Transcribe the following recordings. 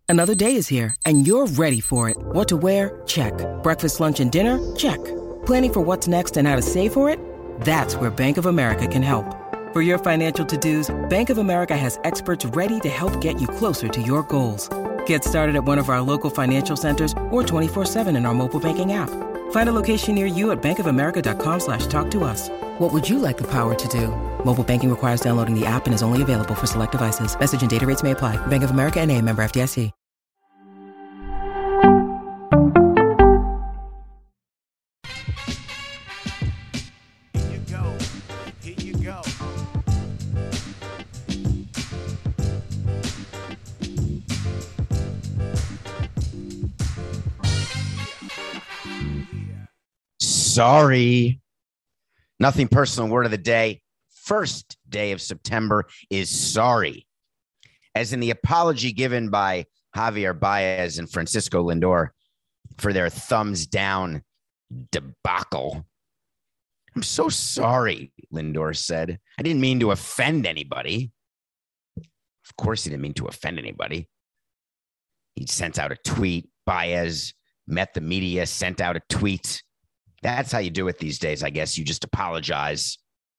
Another day is here, and you're ready for it. What to wear? Check. Breakfast, lunch, and dinner? Check. Planning for what's next and how to save for it? That's where Bank of America can help. For your financial to-dos, Bank of America has experts ready to help get you closer to your goals. Get started at one of our local financial centers or 24/7 in our mobile banking app. Find a location near you at bankofamerica.com/talktous. What would you like the power to do? Mobile banking requires downloading the app and is only available for select devices. Message and data rates may apply. Bank of America N.A., member FDIC. Sorry. Nothing personal. Word of the day. First day of September is sorry. As in the apology given by Javier Baez and Francisco Lindor for their thumbs down debacle. I'm so sorry, Lindor said. I didn't mean to offend anybody. Of course he didn't mean to offend anybody. He sent out a tweet. Baez met the media, sent out a tweet. That's how you do it these days, I guess. You just apologize.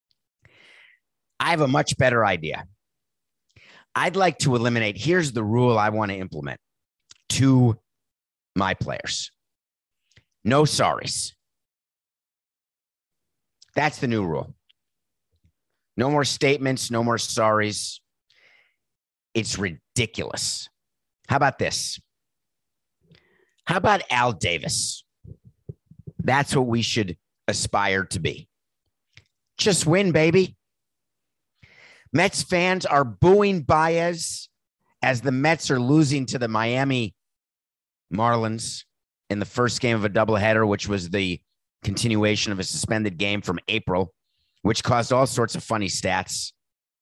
I have a much better idea. I'd like to eliminate, here's the rule I want to implement to my players. No sorries. That's the new rule. No more statements, no more sorries. It's ridiculous. How about this? How about Al Davis? That's what we should aspire to be. Just win, baby. Mets fans are booing Baez as the Mets are losing to the Miami Marlins in the first game of a doubleheader, which was the continuation of a suspended game from April, which caused all sorts of funny stats.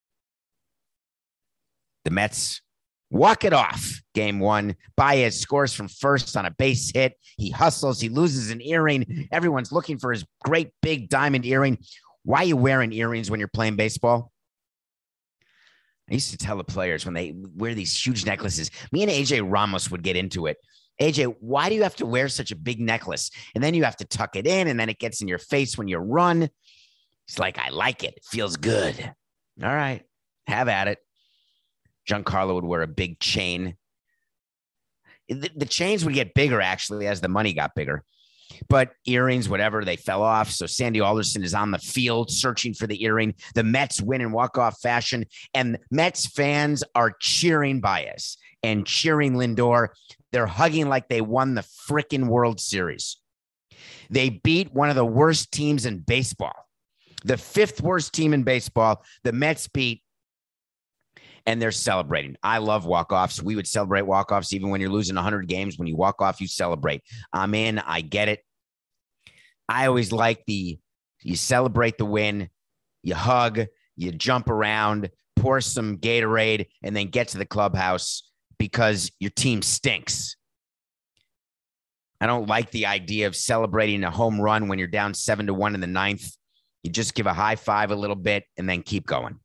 The Mets walk it off game one. Baez scores from first on a base hit. He hustles. He loses an earring. Everyone's looking for his great big diamond earring. Why are you wearing earrings when you're playing baseball? I used to tell the players when they wear these huge necklaces, me and AJ Ramos would get into it. AJ, why do you have to wear such a big necklace? And then you have to tuck it in, and then it gets in your face when you run. It's like, I like it. It feels good. All right, have at it. Giancarlo would wear a big chain. The chains would get bigger, actually, as the money got bigger. But earrings, whatever, they fell off. So Sandy Alderson is on the field searching for the earring. The Mets win in walk-off fashion. And Mets fans are cheering Baez and cheering Lindor. They're hugging like they won the frickin' World Series. They beat one of the worst teams in baseball. The fifth worst team in baseball. The Mets beat. And they're celebrating. I love walk-offs. We would celebrate walk-offs even when you're losing 100 games. When you walk off, you celebrate. I'm in. I get it. I always like you celebrate the win, you hug, you jump around, pour some Gatorade, and then get to the clubhouse because your team stinks. I don't like the idea of celebrating a home run when you're down 7-1 in the ninth. You just give a high five a little bit and then keep going.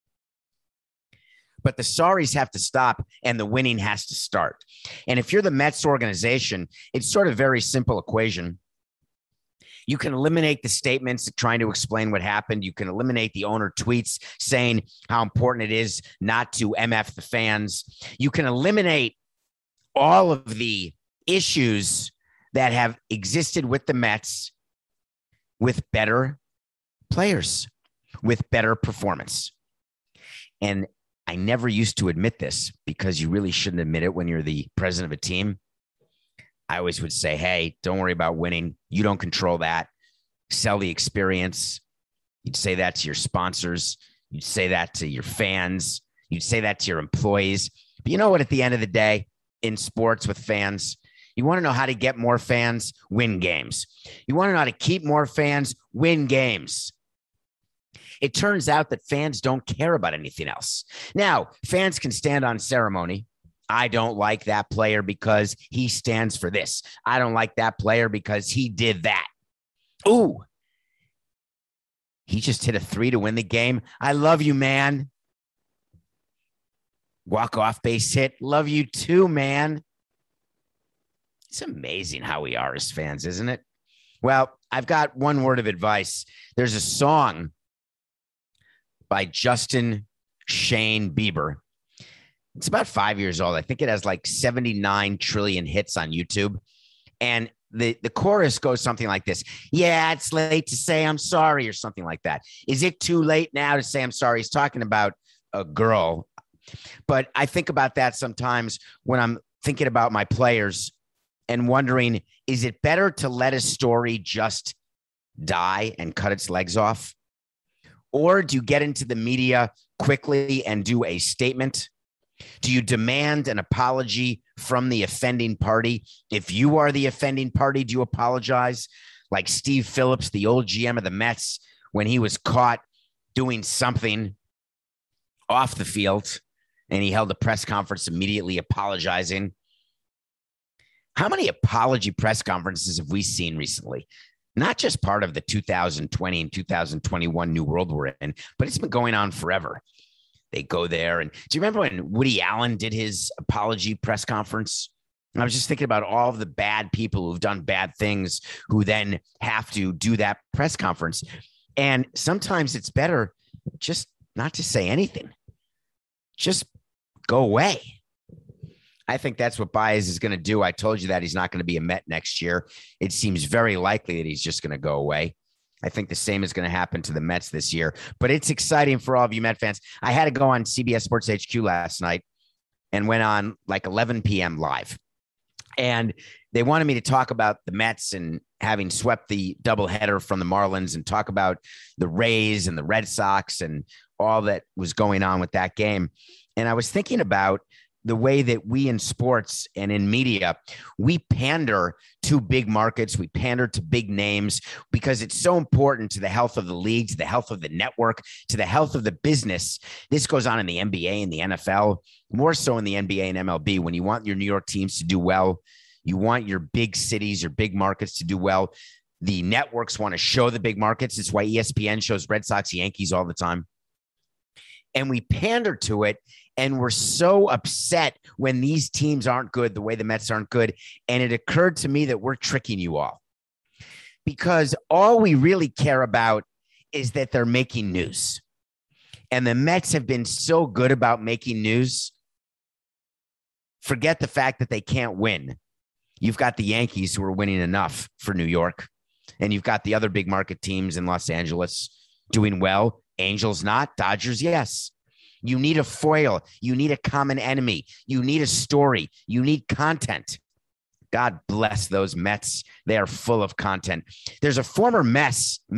But the sorries have to stop and the winning has to start. And if you're the Mets organization, it's sort of a very simple equation. You can eliminate the statements trying to explain what happened. You can eliminate the owner tweets saying how important it is not to MF the fans. You can eliminate all of the issues that have existed with the Mets with better players, with better performance. And I never used to admit this because you really shouldn't admit it when you're the president of a team. I always would say, hey, don't worry about winning. You don't control that. Sell the experience. You'd say that to your sponsors. You'd say that to your fans. You'd say that to your employees. But you know what? At the end of the day, in sports with fans, you want to know how to get more fans, win games. You want to know how to keep more fans, win games. It turns out that fans don't care about anything else. Now, fans can stand on ceremony. I don't like that player because he stands for this. I don't like that player because he did that. Ooh, he just hit a 3 to win the game. I love you, man. Walk-off base hit. Love you too, man. It's amazing how we are as fans, isn't it? Well, I've got one word of advice. There's a song by Justin Shane Bieber. It's about 5 years old. I think it has like 79 trillion hits on YouTube. And the chorus goes something like this. Yeah, it's late to say I'm sorry, or something like that. Is it too late now to say I'm sorry? He's talking about a girl. But I think about that sometimes when I'm thinking about my players and wondering, is it better to let a story just die and cut its legs off? Or do you get into the media quickly and do a statement? Do you demand an apology from the offending party? If you are the offending party, do you apologize? Like Steve Phillips, the old GM of the Mets, when he was caught doing something off the field and he held a press conference immediately apologizing. How many apology press conferences have we seen recently? Not just part of the 2020 and 2021 new world we're in, but it's been going on forever. They go there. And do you remember when Woody Allen did his apology press conference? And I was just thinking about all of the bad people who've done bad things who then have to do that press conference. And sometimes it's better just not to say anything. Just go away. I think that's what Baez is going to do. I told you that he's not going to be a Met next year. It seems very likely that he's just going to go away. I think the same is going to happen to the Mets this year, but it's exciting for all of you Met fans. I had to go on CBS Sports HQ last night and went on like 11 p.m. live. And they wanted me to talk about the Mets and having swept the doubleheader from the Marlins and talk about the Rays and the Red Sox and all that was going on with that game. And I was thinking about the way that we in sports and in media, we pander to big markets, we pander to big names because it's so important to the health of the league, to the health of the network, to the health of the business. This goes on in the NBA and the NFL, more so in the NBA and MLB. When you want your New York teams to do well, you want your big cities, your big markets to do well. The networks want to show the big markets. It's why ESPN shows Red Sox, Yankees all the time. And we pander to it. And we're so upset when these teams aren't good, the way the Mets aren't good. And it occurred to me that we're tricking you all because all we really care about is that they're making news. And the Mets have been so good about making news. Forget the fact that they can't win. You've got the Yankees who are winning enough for New York. And you've got the other big market teams in Los Angeles doing well. Angels not, Dodgers, yes. You need a foil. You need a common enemy. You need a story. You need content. God bless those Mets. They are full of content. There's a former Met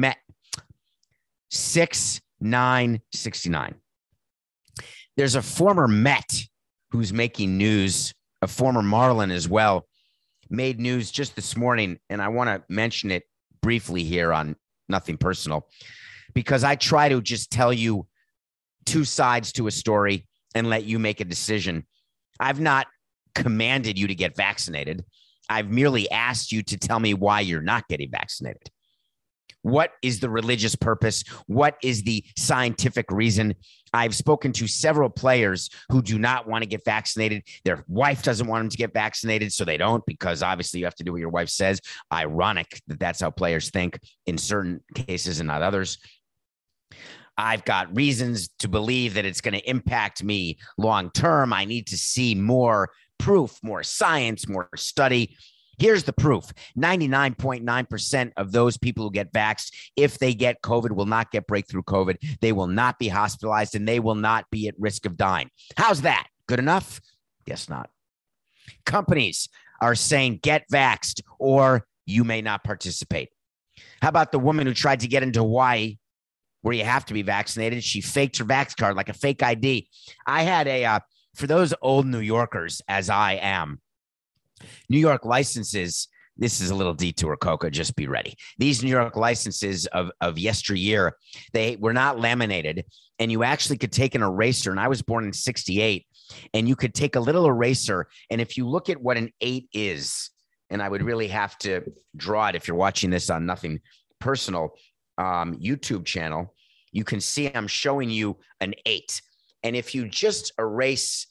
6969. There's a former Met who's making news, a former Marlin as well, made news just this morning. And I want to mention it briefly here on Nothing Personal, because I try to just tell you two sides to a story and let you make a decision. I've not commanded you to get vaccinated. I've merely asked you to tell me why you're not getting vaccinated. What is the religious purpose? What is the scientific reason? I've spoken to several players who do not want to get vaccinated. Their wife doesn't want them to get vaccinated, so they don't, because obviously you have to do what your wife says. Ironic that that's how players think in certain cases and not others. I've got reasons to believe that it's going to impact me long term. I need to see more proof, more science, more study. Here's the proof. 99.9% of those people who get vaxxed, if they get COVID, will not get breakthrough COVID. They will not be hospitalized and they will not be at risk of dying. How's that? Good enough? Guess not. Companies are saying get vaxxed or you may not participate. How about the woman who tried to get into Hawaii where you have to be vaccinated? She faked her vax card like a fake ID. I had for those old New Yorkers, as I am, New York licenses, this is a little detour, Coca, just be ready. These New York licenses of yesteryear, they were not laminated, and you actually could take an eraser, and I was born in 68, and you could take a little eraser, and if you look at what an 8 is, and I would really have to draw it if you're watching this on Nothing Personal YouTube channel, you can see I'm showing you an 8. And if you just erase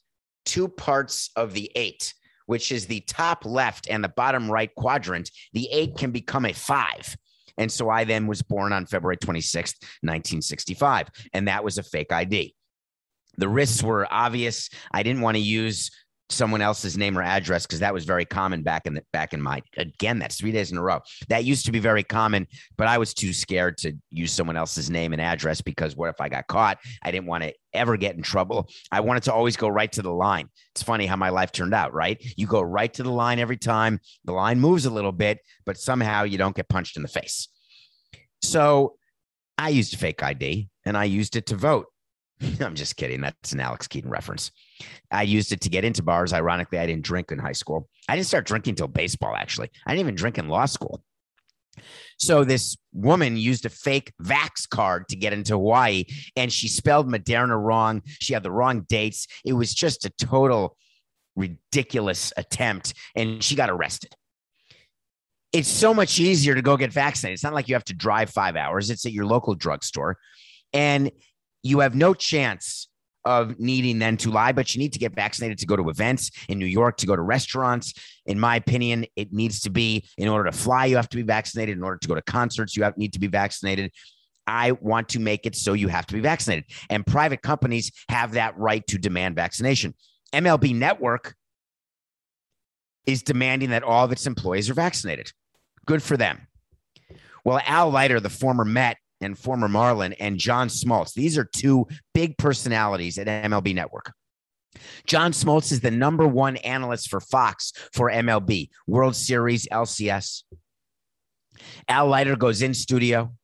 two parts of the 8, which is the top left and the bottom right quadrant, the 8 can become a 5. And so I then was born on February 26th, 1965, and that was a fake ID. The risks were obvious. I didn't want to use someone else's name or address because that was very common back in my, again, that's 3 days in a row. That used to be very common, but I was too scared to use someone else's name and address because what if I got caught? I didn't want to ever get in trouble. I wanted to always go right to the line. It's funny how my life turned out, right? You go right to the line every time. The line moves a little bit, but somehow you don't get punched in the face. So I used a fake ID and I used it to vote. I'm just kidding. That's an Alex Keaton reference. I used it to get into bars. Ironically, I didn't drink in high school. I didn't start drinking until baseball, actually. I didn't even drink in law school. So this woman used a fake Vax card to get into Hawaii, and she spelled Moderna wrong. She had the wrong dates. It was just a total ridiculous attempt, and she got arrested. It's so much easier to go get vaccinated. It's not like you have to drive 5 hours. It's at your local drugstore. And you have no chance of needing then to lie, but you need to get vaccinated to go to events in New York, to go to restaurants. In my opinion, it needs to be, in order to fly, you have to be vaccinated. In order to go to concerts, you need to be vaccinated. I want to make it so you have to be vaccinated. And private companies have that right to demand vaccination. MLB Network is demanding that all of its employees are vaccinated. Good for them. Well, Al Leiter, the former Met and former Marlin, and John Smoltz. These are two big personalities at MLB Network. John Smoltz is the #1 analyst for Fox for MLB, World Series, LCS. Al Leiter goes in studio.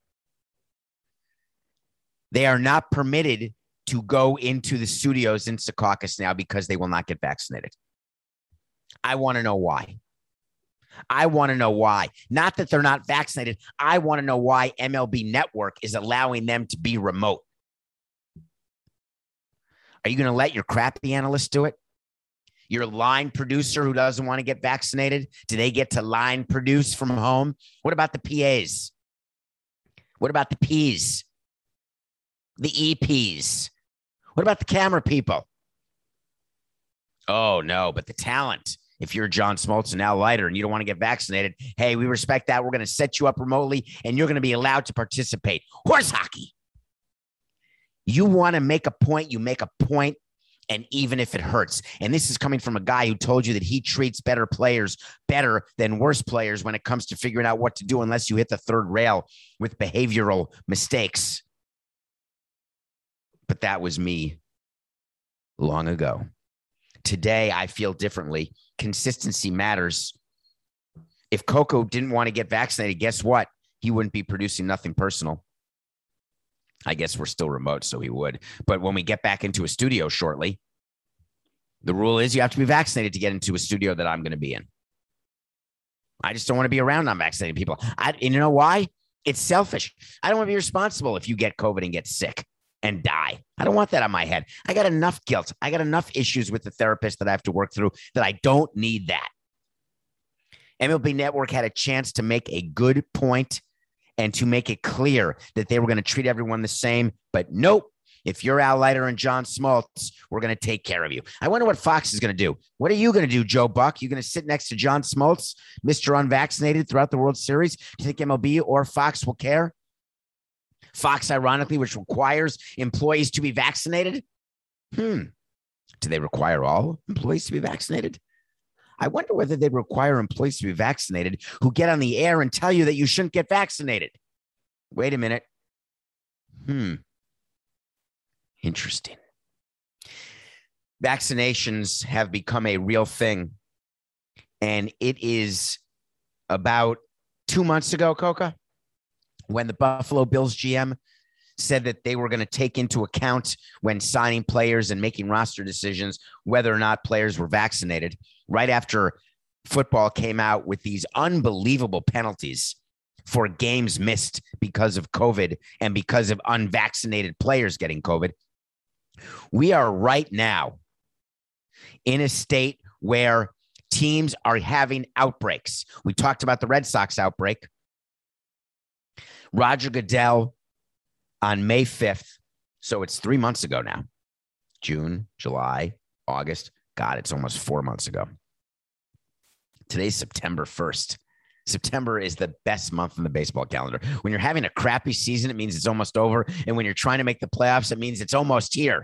They are not permitted to go into the studios in Secaucus now because they will not get vaccinated. I want to know why. I want to know why. Not that they're not vaccinated. I want to know why MLB Network is allowing them to be remote. Are you going to let your crappy analyst do it? Your line producer who doesn't want to get vaccinated, do they get to line produce from home? What about the PAs? What about the Ps? The EPs? What about the camera people? Oh, no, but the talent. If you're John Smoltz and Al Leiter and you don't want to get vaccinated, hey, we respect that. We're going to set you up remotely and you're going to be allowed to participate. Horse hockey. You want to make a point, you make a point, and even if it hurts. And this is coming from a guy who told you that he treats better players better than worse players when it comes to figuring out what to do unless you hit the third rail with behavioral mistakes. But that was me long ago. Today, I feel differently. Consistency matters. If Coco didn't want to get vaccinated, guess what? He wouldn't be producing Nothing Personal. I guess we're still remote, so he would. But when we get back into a studio shortly, the rule is you have to be vaccinated to get into a studio that I'm going to be in. I just don't want to be around non-vaccinated people. And you know why? It's selfish. I don't want to be responsible if you get COVID and get sick and die. I don't want that on my head. I got enough guilt. I got enough issues with the therapist that I have to work through that I don't need that. MLB Network had a chance to make a good point and to make it clear that they were going to treat everyone the same. But nope, if you're Al Leiter and John Smoltz, we're going to take care of you. I wonder what Fox is going to do. What are you going to do, Joe Buck? You going to sit next to John Smoltz, Mr. Unvaccinated, throughout the World Series? Do you think MLB or Fox will care? Fox, ironically, which requires employees to be vaccinated. Do they require all employees to be vaccinated? I wonder whether they require employees to be vaccinated who get on the air and tell you that you shouldn't get vaccinated. Wait a minute. Interesting. Vaccinations have become a real thing. And it is about 2 months ago, Coca, when the Buffalo Bills GM said that they were going to take into account when signing players and making roster decisions whether or not players were vaccinated, right after football came out with these unbelievable penalties for games missed because of COVID and because of unvaccinated players getting COVID. We are right now in a state where teams are having outbreaks. We talked about the Red Sox outbreak. Roger Goodell on May 5th, so it's 3 months ago now, June, July, August, God, it's almost 4 months ago. Today's September 1st. September is the best month in the baseball calendar. When you're having a crappy season, it means it's almost over. And when you're trying to make the playoffs, it means it's almost here.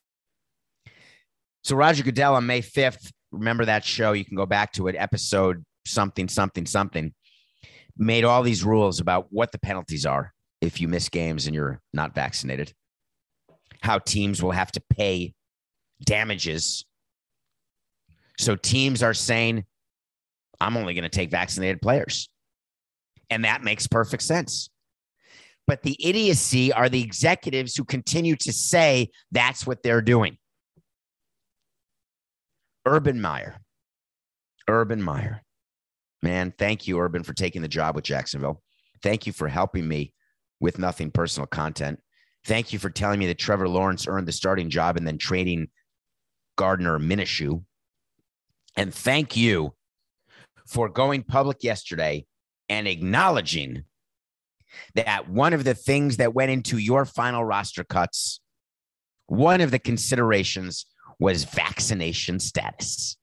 So Roger Goodell on May 5th, remember that show? You can go back to it, episode something, made all these rules about what the penalties are if you miss games and you're not vaccinated, how teams will have to pay damages. So teams are saying, I'm only going to take vaccinated players. And that makes perfect sense. But the idiocy are the executives who continue to say that's what they're doing. Urban Meyer. Man, thank you, Urban, for taking the job with Jacksonville. Thank you for helping me with nothing personal content. Thank you for telling me that Trevor Lawrence earned the starting job and then trading Gardner Minshew. And thank you for going public yesterday and acknowledging that one of the things that went into your final roster cuts, one of the considerations was vaccination status.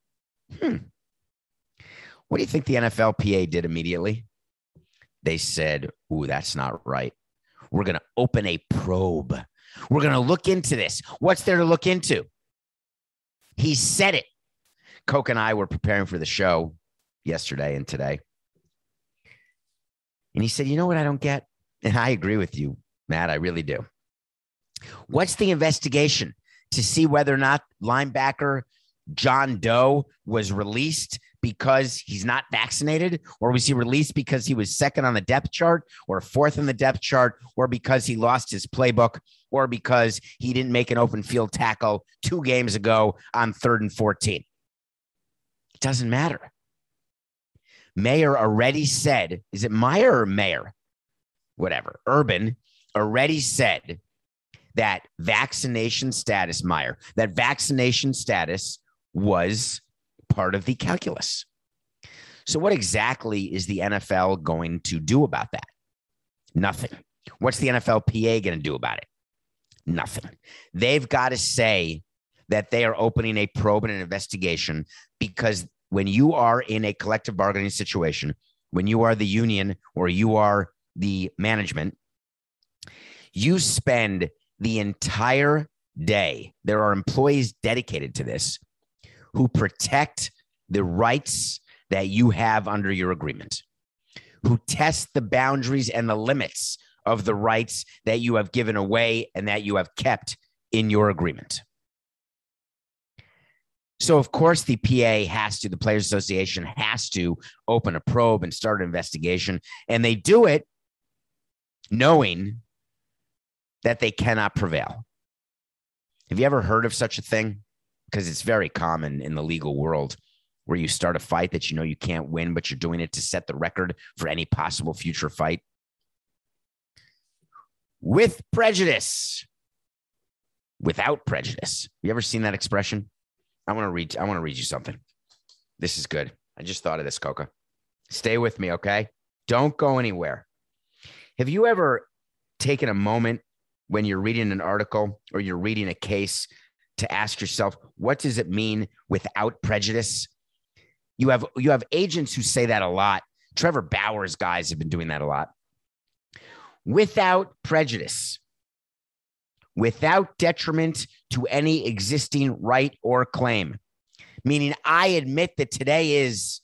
What do you think the NFLPA did immediately? They said, ooh, that's not right. We're going to open a probe. We're going to look into this. What's there to look into? He said it. Coke and I were preparing for the show yesterday and today. And he said, you know what I don't get? And I agree with you, Matt. I really do. What's the investigation to see whether or not linebacker John Doe was released because he's not vaccinated, or was he released because he was second on the depth chart or fourth on the depth chart, or because he lost his playbook, or because he didn't make an open field tackle 2 games ago on 3rd and 14? It doesn't matter. Mayer already said, is it Meyer or Mayer? Whatever. Urban already said that vaccination status, Meyer, that vaccination status was part of the calculus. So what exactly is the NFL going to do about that? Nothing. What's the NFLPA going to do about it? Nothing. They've got to say that they are opening a probe and an investigation, because when you are in a collective bargaining situation, when you are the union or you are the management, you spend the entire day. There are employees dedicated to this who protect the rights that you have under your agreement, who test the boundaries and the limits of the rights that you have given away and that you have kept in your agreement. So, of course, the the Players Association has to open a probe and start an investigation. And they do it knowing that they cannot prevail. Have you ever heard of such a thing? Because it's very common in the legal world, where you start a fight that you know you can't win, but you're doing it to set the record for any possible future fight. With prejudice. Without prejudice. You ever seen that expression? I want to read you something. This is good. I just thought of this, Coca. Stay with me, okay? Don't go anywhere. Have you ever taken a moment when you're reading an article or you're reading a case to ask yourself, what does it mean without prejudice? You have agents who say that a lot. Trevor Bauer's guys have been doing that a lot. Without prejudice. Without detriment to any existing right or claim. Meaning, I admit that today is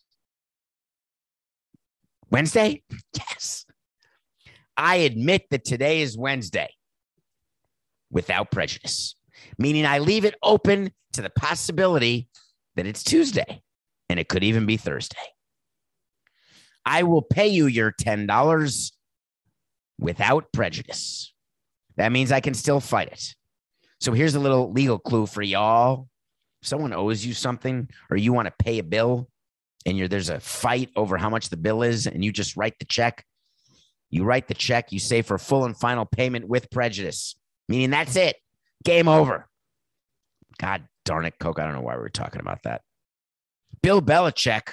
Wednesday. Yes. I admit that today is Wednesday. Without prejudice. Meaning, I leave it open to the possibility that it's Tuesday, and it could even be Thursday. I will pay you your $10 without prejudice. That means I can still fight it. So here's a little legal clue for y'all. If someone owes you something, or you want to pay a bill, and there's a fight over how much the bill is, and you just write the check. You write the check, you say for full and final payment with prejudice, meaning that's it. Game over. God darn it, Coke. I don't know why we were talking about that. Bill Belichick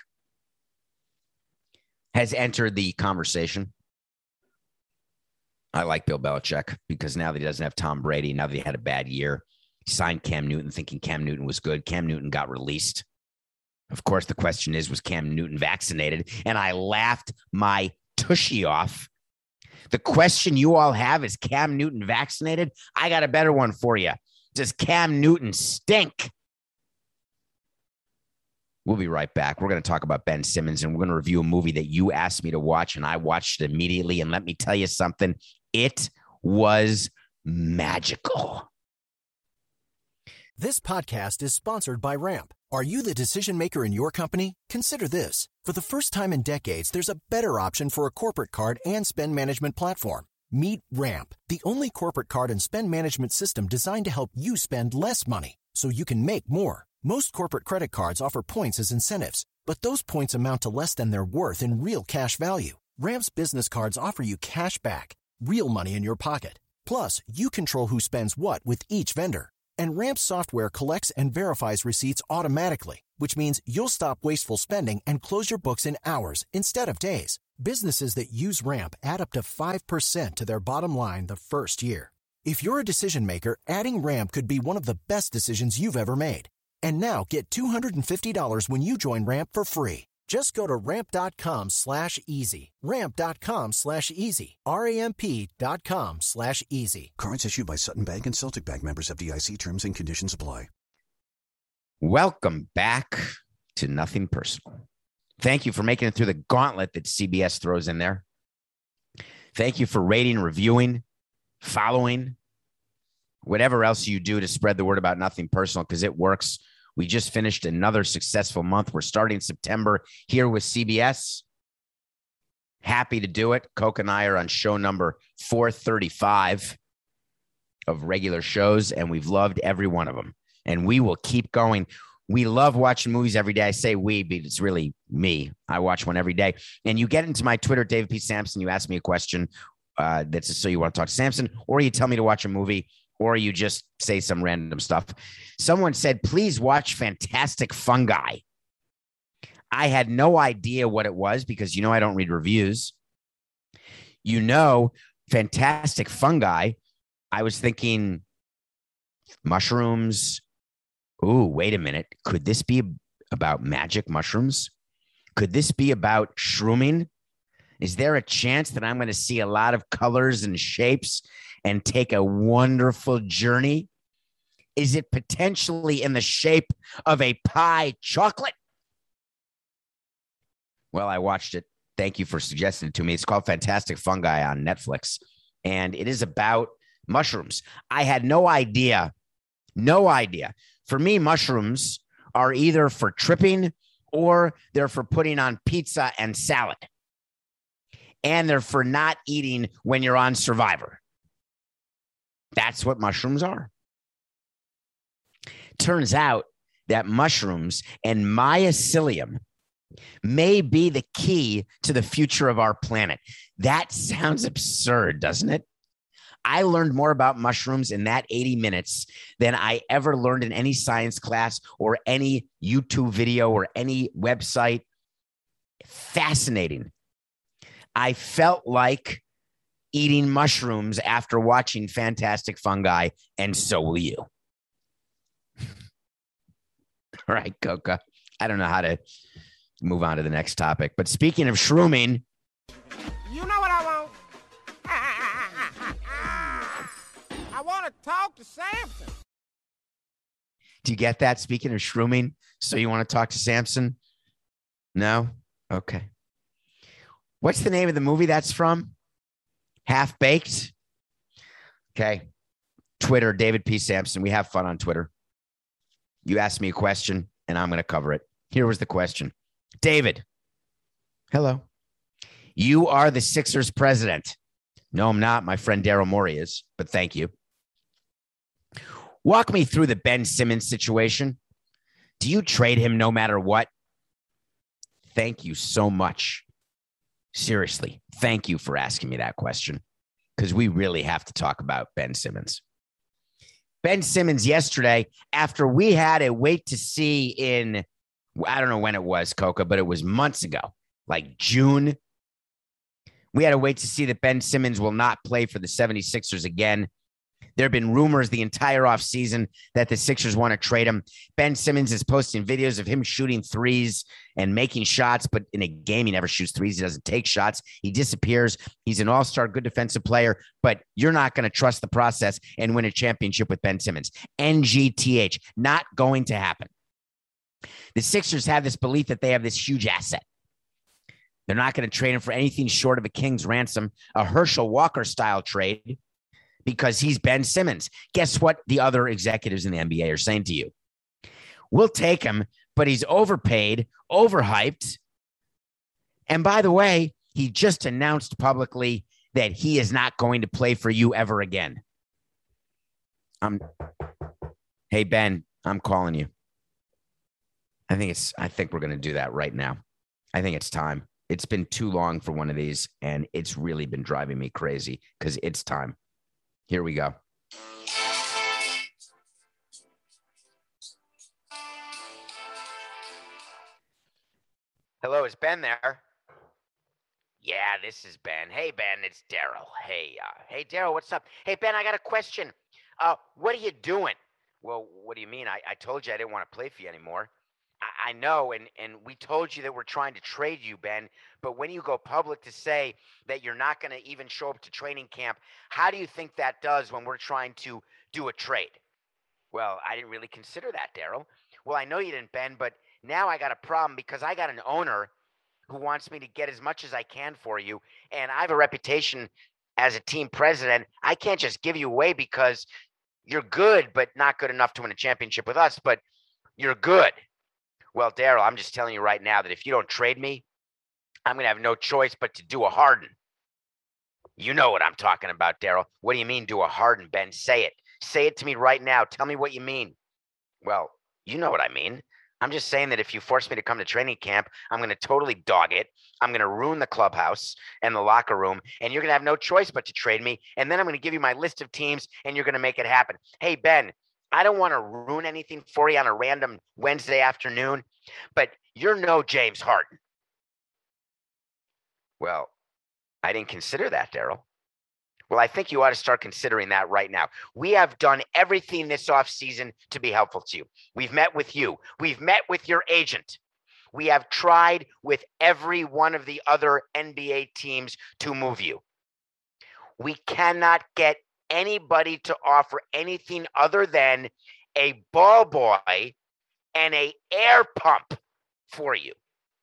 has entered the conversation. I like Bill Belichick because now that he doesn't have Tom Brady, now that he had a bad year, He signed Cam Newton thinking Cam Newton was good. Cam Newton got released. Of course, the question is, was Cam Newton vaccinated? And I laughed my tushy off. The question you all have is Cam Newton vaccinated? I got a better one for you. Does Cam Newton stink? We'll be right back. We're going to talk about Ben Simmons, and we're going to review a movie that you asked me to watch, and I watched it immediately. And let me tell you something. It was magical. This podcast is sponsored by Ramp. Are you the decision maker in your company? Consider this. For the first time in decades, there's a better option for a corporate card and spend management platform. Meet Ramp, the only corporate card and spend management system designed to help you spend less money so you can make more. Most corporate credit cards offer points as incentives, but those points amount to less than their worth in real cash value. Ramp's business cards offer you cash back, real money in your pocket. Plus, you control who spends what with each vendor. And Ramp software collects and verifies receipts automatically, which means you'll stop wasteful spending and close your books in hours instead of days. Businesses that use Ramp add up to 5% to their bottom line the first year. If you're a decision maker, adding Ramp could be one of the best decisions you've ever made. And now get $250 when you join Ramp for free. Just go to ramp.com/easy. Ramp.com/easy. RAMP.com/easy. Cards issued by Sutton Bank and Celtic Bank, members of FDIC. Terms and conditions apply. Welcome back to Nothing Personal. Thank you for making it through the gauntlet that CBS throws in there. Thank you for rating, reviewing, following, whatever else you do to spread the word about Nothing Personal, because it works. We just finished another successful month. We're starting September here with CBS. Happy to do it. Coke and I are on show number 435 of regular shows, and we've loved every one of them. And we will keep going. We love watching movies every day. I say we, but it's really me. I watch one every day. And you get into my Twitter, David P. Sampson. You ask me a question that's so you want to talk to Sampson, or you tell me to watch a movie, or you just say some random stuff. Someone said, please watch Fantastic Fungi. I had no idea what it was because, I don't read reviews. Fantastic Fungi. I was thinking mushrooms. Ooh, wait a minute. Could this be about magic mushrooms? Could this be about shrooming? Is there a chance that I'm going to see a lot of colors and shapes and take a wonderful journey? Is it potentially in the shape of a pie chocolate? Well, I watched it. Thank you for suggesting it to me. It's called Fantastic Fungi on Netflix, and it is about mushrooms. I had no idea. No idea. For me, mushrooms are either for tripping or they're for putting on pizza and salad. And they're for not eating when you're on Survivor. That's what mushrooms are. Turns out that mushrooms and mycelium may be the key to the future of our planet. That sounds absurd, doesn't it? I learned more about mushrooms in that 80 minutes than I ever learned in any science class or any YouTube video or any website. Fascinating. I felt like eating mushrooms after watching Fantastic Fungi, and so will you. All right, Coca. I don't know how to move on to the next topic, but speaking of shrooming. You know what I want? I want to talk to Sampson. Do you get that? Speaking of shrooming, so you want to talk to Sampson? No? Okay. What's the name of the movie that's from? Half Baked? Okay. Twitter, David P. Sampson. We have fun on Twitter. You asked me a question, and I'm going to cover it. Here was the question. David, hello. You are the Sixers president. No, I'm not. My friend Daryl Morey is, but thank you. Walk me through the Ben Simmons situation. Do you trade him no matter what? Thank you so much. Seriously, thank you for asking me that question, because we really have to talk about Ben Simmons. Ben Simmons yesterday, after we had a wait to see in, I don't know when it was, Coca, but it was months ago, like June. We had to wait to see that Ben Simmons will not play for the 76ers again. There have been rumors the entire offseason that the Sixers want to trade him. Ben Simmons is posting videos of him shooting threes and making shots, but in a game, he never shoots threes. He doesn't take shots. He disappears. He's an all-star, good defensive player, but you're not going to trust the process and win a championship with Ben Simmons. NGTH, not going to happen. The Sixers have this belief that they have this huge asset. They're not going to trade him for anything short of a king's ransom, a Herschel Walker-style trade, because he's Ben Simmons. Guess what the other executives in the NBA are saying to you? We'll take him, but he's overpaid, overhyped. And by the way, he just announced publicly that he is not going to play for you ever again. Hey, Ben, I'm calling you. I think we're going to do that right now. I think it's time. It's been too long for one of these, and it's really been driving me crazy because it's time. Here we go. Hello, is Ben there? Yeah, this is Ben. Hey, Ben, it's Daryl. Hey, Daryl, what's up? Hey, Ben, I got a question. What are you doing? Well, what do you mean? I told you I didn't want to play for you anymore. I know, and we told you that we're trying to trade you, Ben, but when you go public to say that you're not going to even show up to training camp, how do you think that does when we're trying to do a trade? Well, I didn't really consider that, Daryl. Well, I know you didn't, Ben, but now I got a problem because I got an owner who wants me to get as much as I can for you, and I have a reputation as a team president. I can't just give you away because you're good, but not good enough to win a championship with us, but you're good. Well, Daryl, I'm just telling you right now that if you don't trade me, I'm going to have no choice but to do a Harden. You know what I'm talking about, Daryl. What do you mean do a Harden, Ben? Say it. Say it to me right now. Tell me what you mean. Well, you know what I mean. I'm just saying that if you force me to come to training camp, I'm going to totally dog it. I'm going to ruin the clubhouse and the locker room, and you're going to have no choice but to trade me. And then I'm going to give you my list of teams, and you're going to make it happen. Hey, Ben, I don't want to ruin anything for you on a random Wednesday afternoon, but you're no James Harden. Well, I didn't consider that, Daryl. Well, I think you ought to start considering that right now. We have done everything this offseason to be helpful to you. We've met with you. We've met with your agent. We have tried with every one of the other NBA teams to move you. We cannot get anybody to offer anything other than a ball boy and a air pump for you.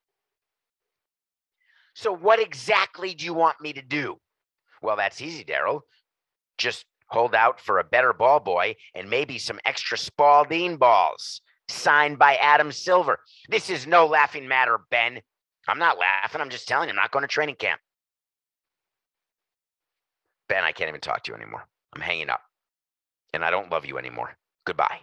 So what exactly do you want me to do? Well, that's easy, Daryl. Just hold out for a better ball boy and maybe some extra Spalding balls signed by Adam Silver. This is no laughing matter, Ben. I'm not laughing. I'm just telling you, I'm not going to training camp. Ben, I can't even talk to you anymore. I'm hanging up. And I don't love you anymore. Goodbye.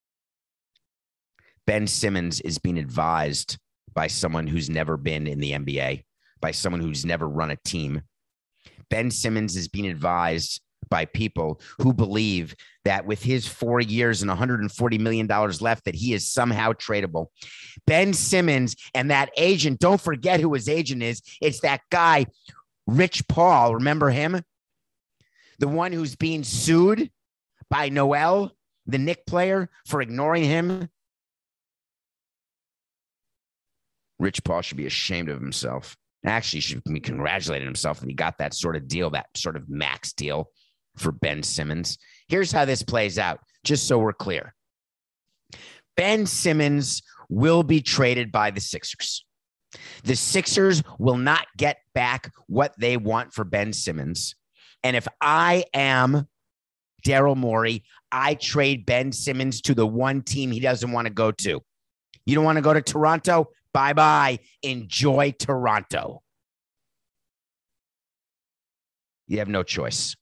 Ben Simmons is being advised by someone who's never been in the NBA, by someone who's never run a team. Ben Simmons is being advised by people who believe that with his 4 years and $140 million left, that he is somehow tradable. Ben Simmons and that agent, don't forget who his agent is. It's that guy, Rich Paul. Remember him? The one who's being sued by Noel, the Knicks player, for ignoring him. Rich Paul should be ashamed of himself. Actually, he should be congratulating himself that he got that sort of deal, that sort of max deal for Ben Simmons. Here's how this plays out, just so we're clear. Ben Simmons will be traded by the Sixers. The Sixers will not get back what they want for Ben Simmons. And if I am Daryl Morey, I trade Ben Simmons to the one team he doesn't want to go to. You don't want to go to Toronto? Bye-bye. Enjoy Toronto. You have no choice.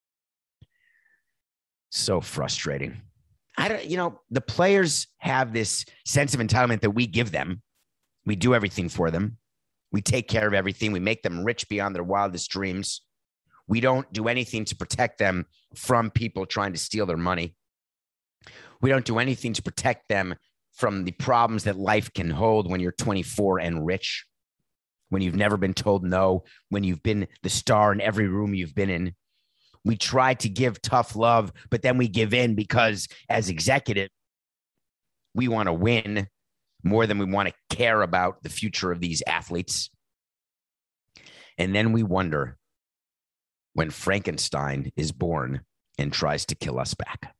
So frustrating. The players have this sense of entitlement that we give them. We do everything for them. We take care of everything. We make them rich beyond their wildest dreams. We don't do anything to protect them from people trying to steal their money. We don't do anything to protect them from the problems that life can hold when you're 24 and rich, when you've never been told no, when you've been the star in every room you've been in. We try to give tough love, but then we give in because as executive, we want to win more than we want to care about the future of these athletes. And then we wonder when Frankenstein is born and tries to kill us back.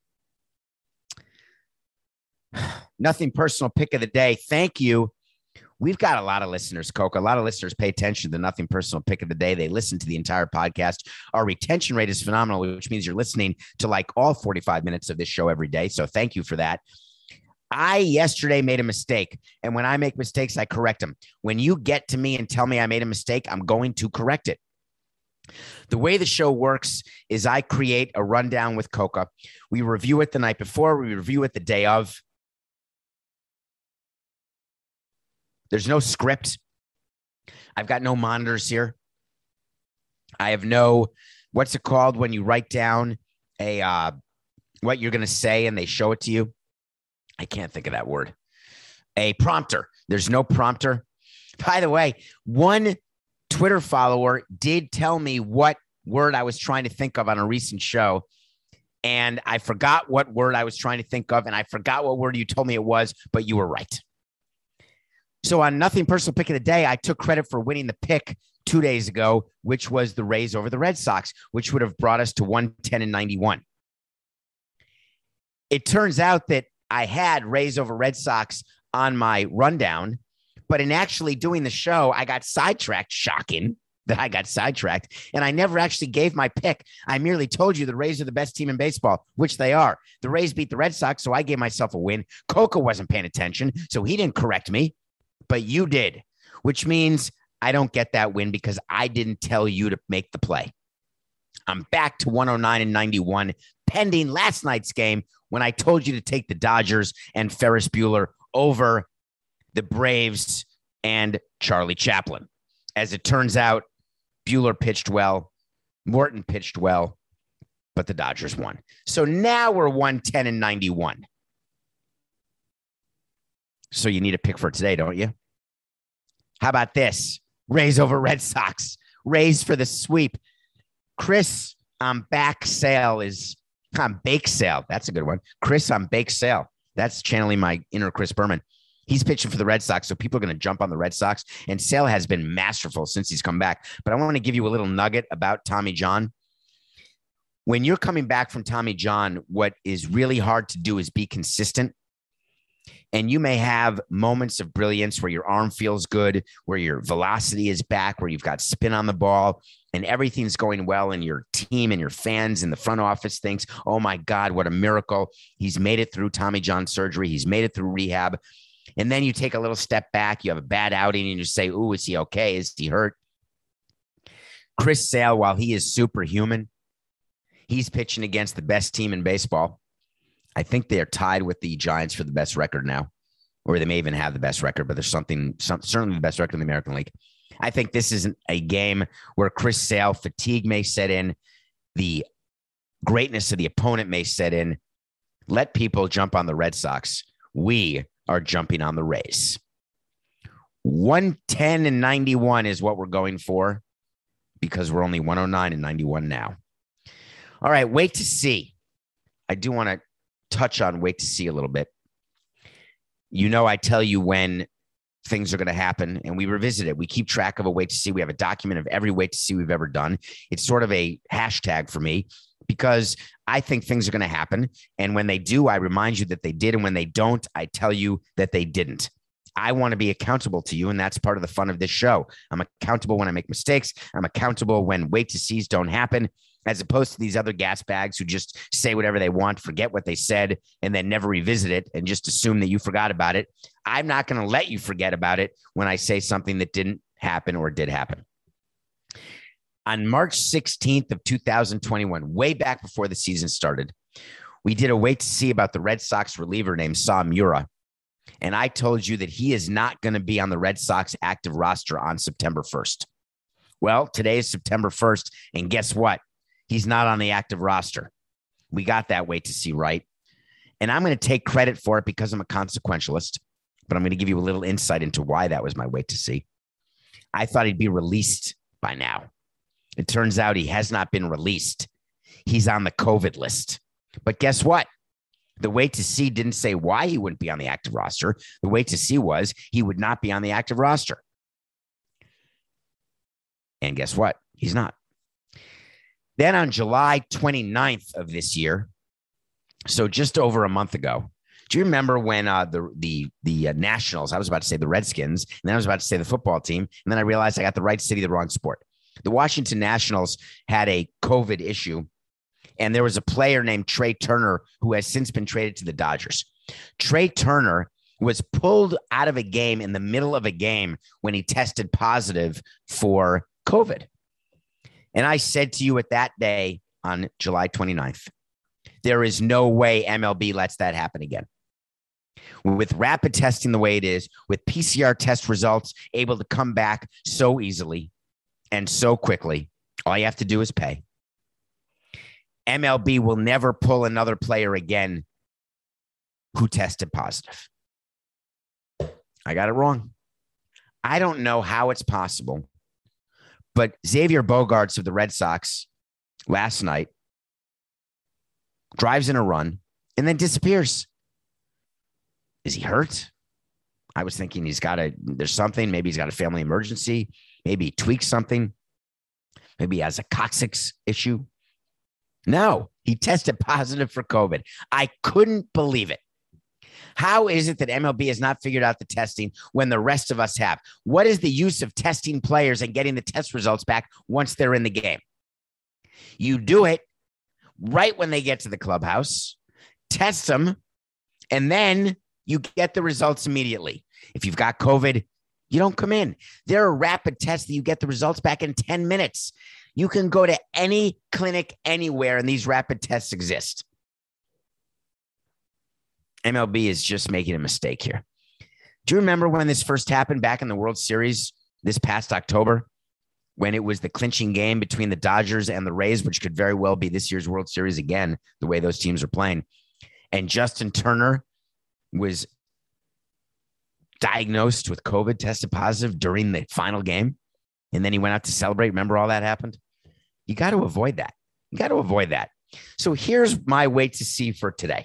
Nothing personal pick of the day. Thank you. We've got a lot of listeners, Coke. A lot of listeners pay attention to the Nothing Personal pick of the day. They listen to the entire podcast. Our retention rate is phenomenal, which means you're listening to like all 45 minutes of this show every day. So thank you for that. I yesterday made a mistake. And when I make mistakes, I correct them. When you get to me and tell me I made a mistake, I'm going to correct it. The way the show works is I create a rundown with Coca. We review it the night before. We review it the day of. There's no script. I've got no monitors here. I have no, what's it called when you write down what you're going to say and they show it to you? I can't think of that word. A prompter. There's no prompter. By the way, one Twitter follower did tell me what word I was trying to think of on a recent show. And I forgot what word I was trying to think of. And I forgot what word you told me it was, but you were right. So on Nothing Personal pick of the day, I took credit for winning the pick 2 days ago, which was the Rays over the Red Sox, which would have brought us to 110-91. It turns out that I had Rays over Red Sox on my rundown, but in actually doing the show, I got sidetracked. Shocking that I got sidetracked, and I never actually gave my pick. I merely told you the Rays are the best team in baseball, which they are. The Rays beat the Red Sox, so I gave myself a win. Coca wasn't paying attention, so he didn't correct me. But you did, which means I don't get that win because I didn't tell you to make the play. I'm back to 109-91, pending last night's game when I told you to take the Dodgers and Ferris Bueller over the Braves and Charlie Chaplin. As it turns out, Bueller pitched well, Morton pitched well, but the Dodgers won. So now we're 110-91. So you need a pick for today, don't you? How about this? Rays over Red Sox. Rays for the sweep. Chris on bake sale. That's a good one. Chris on bake sale. That's channeling my inner Chris Berman. He's pitching for the Red Sox, so people are going to jump on the Red Sox. And Sale has been masterful since he's come back. But I want to give you a little nugget about Tommy John. When you're coming back from Tommy John, what is really hard to do is be consistent. And you may have moments of brilliance where your arm feels good, where your velocity is back, where you've got spin on the ball and everything's going well. And your team and your fans in the front office thinks, oh my God, what a miracle. He's made it through Tommy John surgery. He's made it through rehab. And then you take a little step back. You have a bad outing and you say, ooh, is he okay? Is he hurt? Chris Sale, while he is superhuman, he's pitching against the best team in baseball. I think they are tied with the Giants for the best record now, or they may even have the best record, but there's certainly the best record in the American League. I think this isn't a game where Chris Sale fatigue may set in. The greatness of the opponent may set in. Let people jump on the Red Sox. We are jumping on the Rays. 110-91 is what we're going for because we're only 109-91 now. All right, wait to see. I do want to touch on wait to see a little bit. You know, I tell you when things are going to happen and we revisit it. We keep track of a wait to see. We have a document of every wait to see we've ever done. It's sort of a hashtag for me because I think things are going to happen. And when they do, I remind you that they did. And when they don't, I tell you that they didn't. I want to be accountable to you. And that's part of the fun of this show. I'm accountable when I make mistakes. I'm accountable when wait to sees don't happen, as opposed to these other gas bags who just say whatever they want, forget what they said, and then never revisit it and just assume that you forgot about it. I'm not going to let you forget about it when I say something that didn't happen or did happen. On March 16th of 2021, way back before the season started, we did a wait to see about the Red Sox reliever named Saw Mura. And I told you that he is not going to be on the Red Sox active roster on September 1st. Well, today is September 1st, and guess what? He's not on the active roster. We got that wait to see right. And I'm going to take credit for it because I'm a consequentialist, but I'm going to give you a little insight into why that was my wait to see. I thought he'd be released by now. It turns out he has not been released. he's on the COVID list. But guess what? The wait to see didn't say why he wouldn't be on the active roster. The wait to see was he would not be on the active roster. And guess what? He's not. Then on July 29th of this year, so just over a month ago, do you remember when the Nationals, I was about to say the Redskins, and then I was about to say the football team, and then I realized I got the right city, the wrong sport. The Washington Nationals had a COVID issue, and there was a player named Trey Turner who has since been traded to the Dodgers. Trey Turner was pulled out of a game in the middle of a game when he tested positive for COVID. And I said to you at that day on July 29th, there is no way MLB lets that happen again. With rapid testing the way it is, with PCR test results able to come back so easily and so quickly, all you have to do is pay. MLB will never pull another player again who tested positive. I got it wrong. I don't know how it's possible, but Xavier Bogaerts of the Red Sox last night drives in a run and then disappears. Is he hurt? I was thinking there's something. Maybe he's got a family emergency. Maybe he tweaked something. Maybe he has a coccyx issue. No, he tested positive for COVID. I couldn't believe it. How is it that MLB has not figured out the testing when the rest of us have? What is the use of testing players and getting the test results back once they're in the game? You do it right when they get to the clubhouse, test them, and then you get the results immediately. If you've got COVID, you don't come in. There are rapid tests that you get the results back in 10 minutes. You can go to any clinic anywhere, and these rapid tests exist. MLB is just making a mistake here. Do you remember when this first happened back in the World Series this past October, when it was the clinching game between the Dodgers and the Rays, which could very well be this year's World Series again, the way those teams are playing? And Justin Turner was diagnosed with COVID, tested positive during the final game, and then he went out to celebrate. Remember all that happened? You got to avoid that. You got to avoid that. So here's my wait to see for today.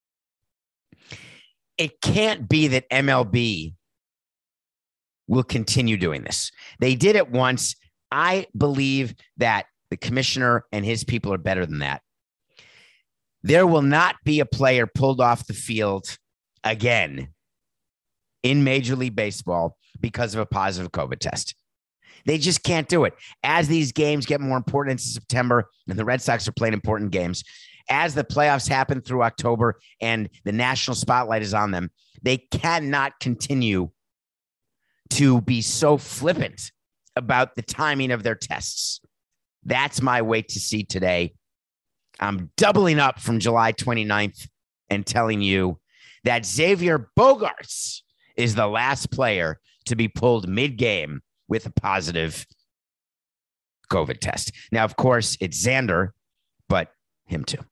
It can't be that MLB will continue doing this. They did it once. I believe that the commissioner and his people are better than that. There will not be a player pulled off the field again in Major League Baseball because of a positive COVID test. They just can't do it. As these games get more important in September, and the Red Sox are playing important games, as the playoffs happen through October and the national spotlight is on them, they cannot continue to be so flippant about the timing of their tests. That's my wait to see today. I'm doubling up from July 29th and telling you that Xavier Bogaerts is the last player to be pulled mid-game with a positive COVID test. Now, of course, it's Xander, but him too.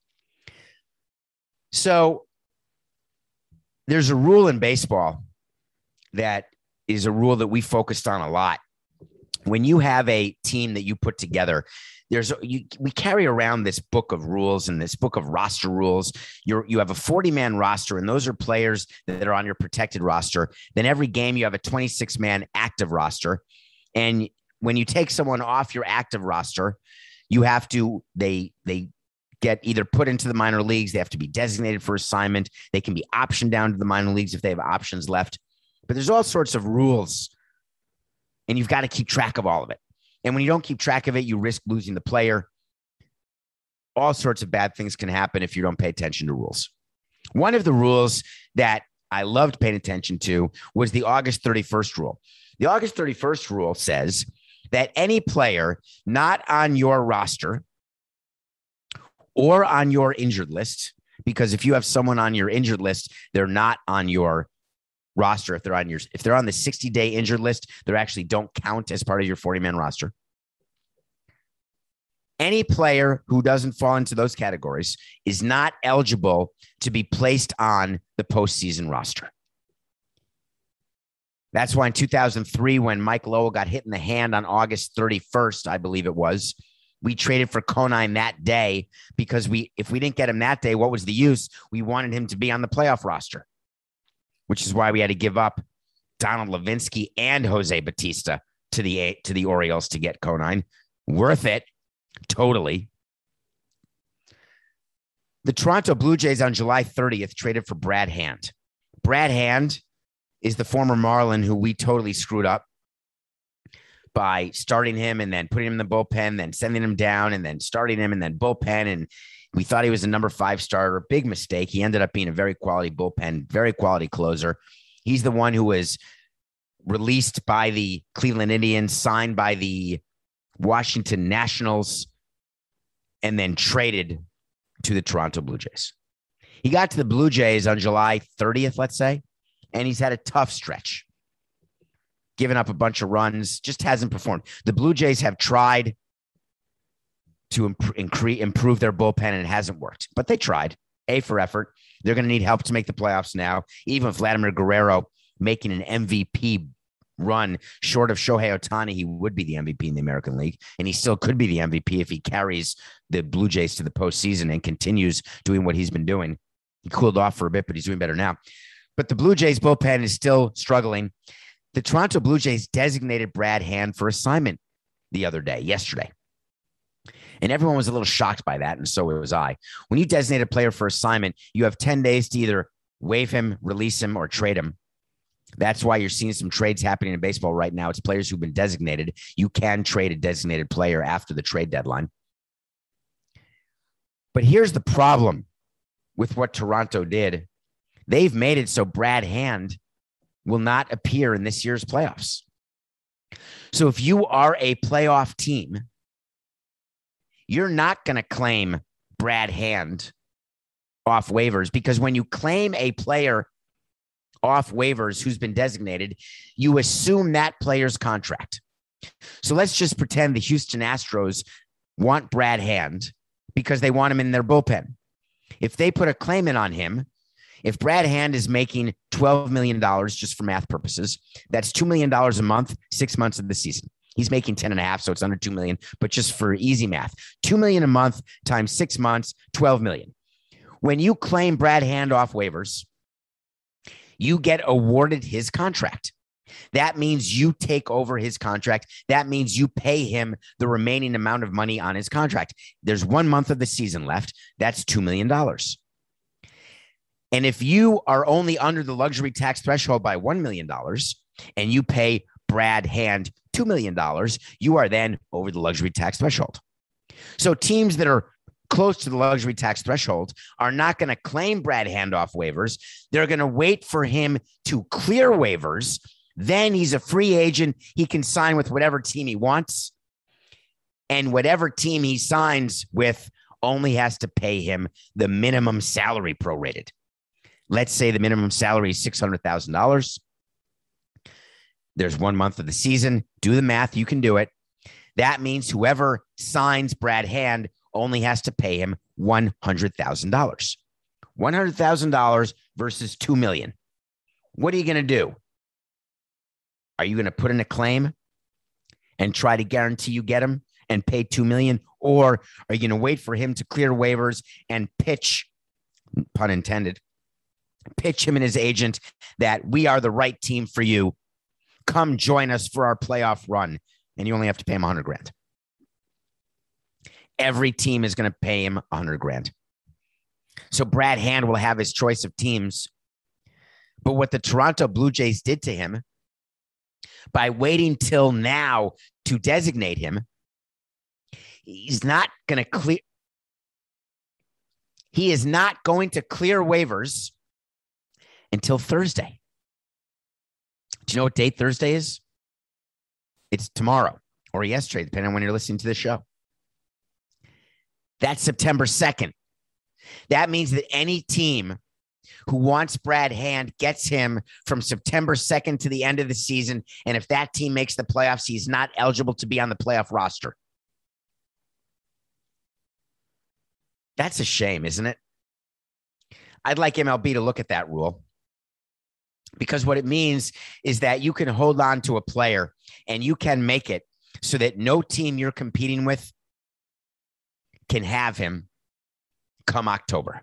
So there's a rule in baseball that is a rule that we focused on a lot. When you have a team that you put together, we carry around this book of rules and this book of roster rules. You have a 40-man roster, and those are players that are on your protected roster. Then every game you have a 26-man active roster. And when you take someone off your active roster, you have to, they get either put into the minor leagues. They have to be designated for assignment. They can be optioned down to the minor leagues if they have options left. But there's all sorts of rules, and you've got to keep track of all of it. And when you don't keep track of it, you risk losing the player. All sorts of bad things can happen if you don't pay attention to rules. One of the rules that I loved paying attention to was the August 31st rule. The August 31st rule says that any player not on your roster or on your injured list, because if you have someone on your injured list, they're not on your roster. If they're on the 60-day injured list, they actually don't count as part of your 40-man roster. Any player who doesn't fall into those categories is not eligible to be placed on the postseason roster. That's why in 2003, when Mike Lowell got hit in the hand on August 31st, I believe it was, We traded for Conine that day because if we didn't get him that day, what was the use? We wanted him to be on the playoff roster, which is why we had to give up Donald Levinsky and Jose Batista to the Orioles to get Conine. Worth it. Totally. The Toronto Blue Jays on July 30th traded for Brad Hand. Brad Hand is the former Marlin who we totally screwed up by starting him and then putting him in the bullpen, then sending him down and then starting him and then bullpen. And we thought he was a number 5 starter. Big mistake. He ended up being a very quality bullpen, very quality closer. He's the one who was released by the Cleveland Indians, signed by the Washington Nationals, and then traded to the Toronto Blue Jays. He got to the Blue Jays on July 30th, let's say, and he's had a tough stretch. Given up a bunch of runs, just hasn't performed. The Blue Jays have tried to improve their bullpen, and it hasn't worked. But they tried. A for effort. They're going to need help to make the playoffs now. Even with Vladimir Guerrero making an MVP run short of Shohei Ohtani, he would be the MVP in the American League, and he still could be the MVP if he carries the Blue Jays to the postseason and continues doing what he's been doing. He cooled off for a bit, but he's doing better now. But the Blue Jays bullpen is still struggling. The Toronto Blue Jays designated Brad Hand for assignment yesterday. And everyone was a little shocked by that, and so was I. When you designate a player for assignment, you have 10 days to either waive him, release him, or trade him. That's why you're seeing some trades happening in baseball right now. It's players who've been designated. You can trade a designated player after the trade deadline. But here's the problem with what Toronto did. They've made it so Brad Hand will not appear in this year's playoffs. So if you are a playoff team, you're not going to claim Brad Hand off waivers, because when you claim a player off waivers who's been designated, you assume that player's contract. So let's just pretend the Houston Astros want Brad Hand because they want him in their bullpen. If they put a claim in on him, if Brad Hand is making $12 million, just for math purposes, that's $2 million a month, 6 months of the season. He's making 10.5, so it's under 2 million, but just for easy math, 2 million a month times 6 months, 12 million. When you claim Brad Hand off waivers, you get awarded his contract. That means you take over his contract. That means you pay him the remaining amount of money on his contract. There's 1 month of the season left. That's $2 million. And if you are only under the luxury tax threshold by $1 million and you pay Brad Hand $2 million, you are then over the luxury tax threshold. So teams that are close to the luxury tax threshold are not going to claim Brad Hand off waivers. They're going to wait for him to clear waivers. Then he's a free agent. He can sign with whatever team he wants. And whatever team he signs with only has to pay him the minimum salary prorated. Let's say the minimum salary is $600,000. There's 1 month of the season. Do the math. You can do it. That means whoever signs Brad Hand only has to pay him $100,000. $100,000 versus $2 million. What are you going to do? Are you going to put in a claim and try to guarantee you get him and pay $2 million? Or are you going to wait for him to clear waivers and pitch, pun intended, pitch him and his agent that we are the right team for you. Come join us for our playoff run. And you only have to pay him $100,000. Every team is going to pay him $100,000. So Brad Hand will have his choice of teams. But what the Toronto Blue Jays did to him by waiting till now to designate him, he's not going to clear. He is not going to clear waivers until Thursday. Do you know what date Thursday is? It's tomorrow or yesterday, depending on when you're listening to the show. That's September 2nd. That means that any team who wants Brad Hand gets him from September 2nd to the end of the season. And if that team makes the playoffs, he's not eligible to be on the playoff roster. That's a shame, isn't it? I'd like MLB to look at that rule, because what it means is that you can hold on to a player and you can make it so that no team you're competing with can have him come October.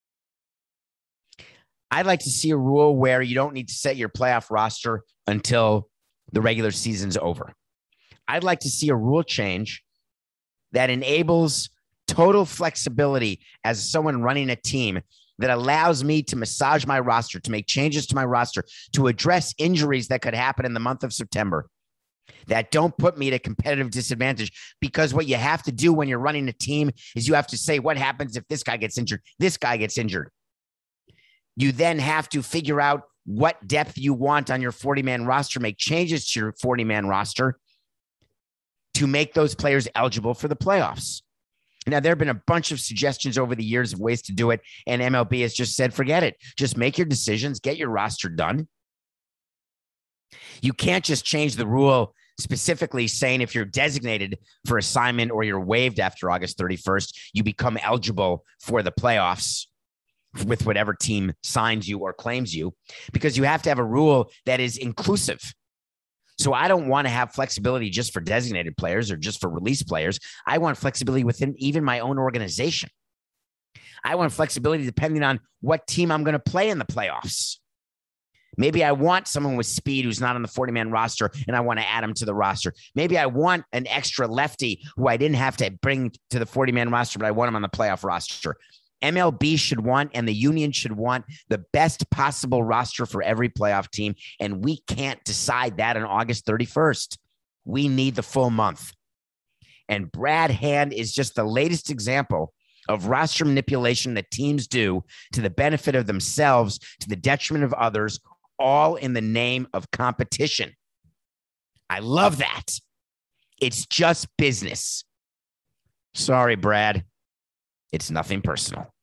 I'd like to see a rule where you don't need to set your playoff roster until the regular season's over. I'd like to see a rule change that enables total flexibility as someone running a team, that allows me to massage my roster, to make changes to my roster, to address injuries that could happen in the month of September that don't put me at a competitive disadvantage. Because what you have to do when you're running a team is you have to say, what happens if this guy gets injured? This guy gets injured. You then have to figure out what depth you want on your 40-man roster, make changes to your 40-man roster to make those players eligible for the playoffs. Now, there have been a bunch of suggestions over the years of ways to do it, and MLB has just said, forget it. Just make your decisions, get your roster done. You can't just change the rule specifically saying if you're designated for assignment or you're waived after August 31st, you become eligible for the playoffs with whatever team signs you or claims you, because you have to have a rule that is inclusive. So I don't want to have flexibility just for designated players or just for release players. I want flexibility within even my own organization. I want flexibility depending on what team I'm going to play in the playoffs. Maybe I want someone with speed who's not on the 40-man roster, and I want to add him to the roster. Maybe I want an extra lefty who I didn't have to bring to the 40-man roster, but I want him on the playoff roster. MLB should want, and the union should want, the best possible roster for every playoff team. And we can't decide that on August 31st. We need the full month. And Brad Hand is just the latest example of roster manipulation that teams do to the benefit of themselves, to the detriment of others, all in the name of competition. I love that. It's just business. Sorry, Brad. It's nothing personal.